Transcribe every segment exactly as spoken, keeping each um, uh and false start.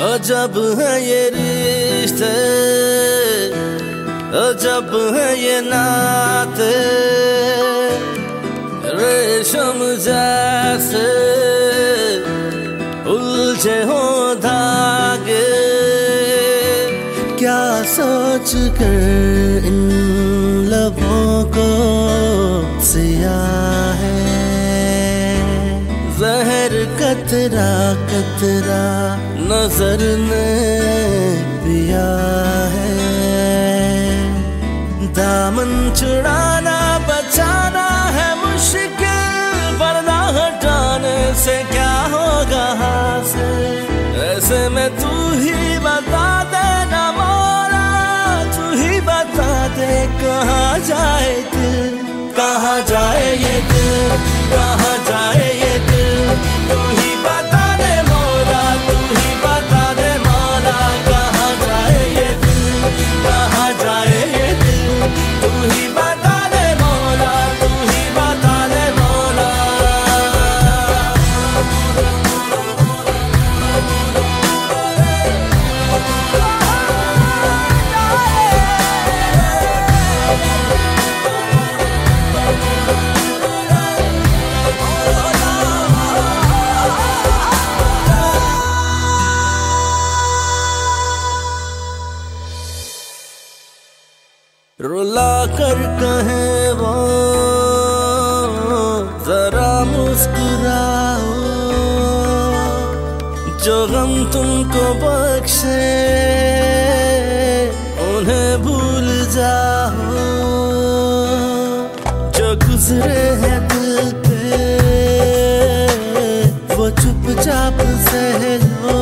अजब है ये रिश्ते, अजब है ये नाते, रेशम जैसे उलझे हो धागे। क्या सोच कर इन लबों को सिया है, जहर कतरा कतरा नजर ने पिया है। दामन छुड़ाना बचाना है मुश्किल, वरना हटाने से क्या होगा हासिल। ऐसे में तू ही बता दे ना मौला, तू ही बता दे कहाँ जाए दिल, कहाँ जाए ये दिल, कहाँ जाए ये दिल। तू ही बता दे मौला, तू ही बता दे मौला, कहाँ जाए ये दिल, कहाँ जाए ये दिल। तू ही बता दे मौला, तू ही बता दे मौला। रुला कर कहे वो जरा मुस्कुराओ, जो गम तुमको बख्शे उन्हें भूल जाओ। जो गुजरे हैं दिल पे वो चुपचाप सह लो,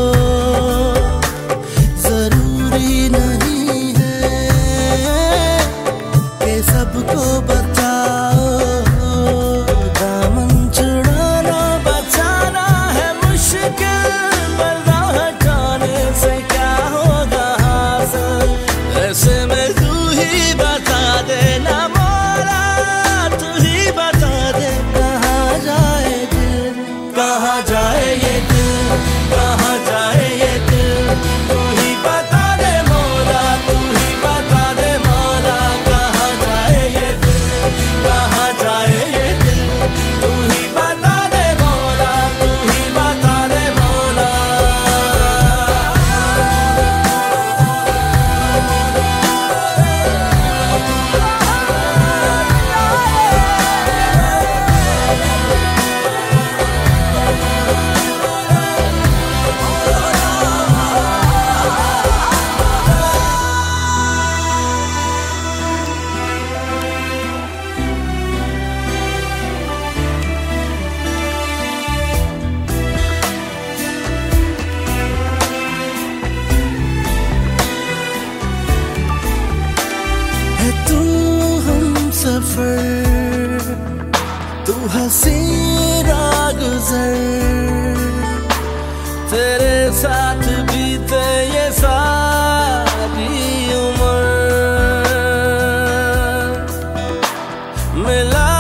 जरूरी नहीं सबको बताओ। दामन छुड़ाना बचाना है मुश्किल, वरना हटाने से क्या होगा हासिल। ऐसे में तू ही बता दे ना मौला, तू ही बता दे कहाँ जाए दिल, कहाँ जाए ये दिल, कहाँ जाए ये दिल। तू ही बता दे मौला, तू ही बता दे मौला, कहाँ जाए ये दिल, कहाँ जाए ये दिल। तू ही बता दे मौला, तू ही बता दे मौला। है तू हम सफर, तू हंसी रागुज़र, तेरे साथ बीते ये सारी उम्र। मिला